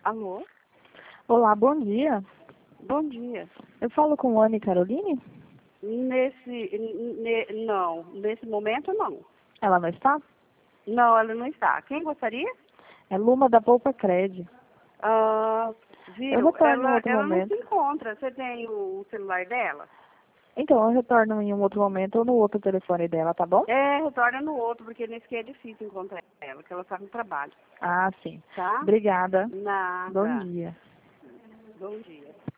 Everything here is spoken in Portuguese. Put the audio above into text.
Alô? Olá, bom dia. Bom dia. Eu falo com Anne Caroline? Não, nesse momento não. Ela não está? Não, ela não está. Quem gostaria? É Luma da Poupa Cred. Ah, Eu viu? retorno em outro Ela não se momento. encontra. Você tem o celular dela? Então, eu retorno em um outro momento ou no outro telefone dela, tá bom? Retorna no outro, porque nesse aqui é difícil encontrar ela, que ela está no trabalho. Ah, sim. Tá? Obrigada. Bom Nada. dia. Bom dia.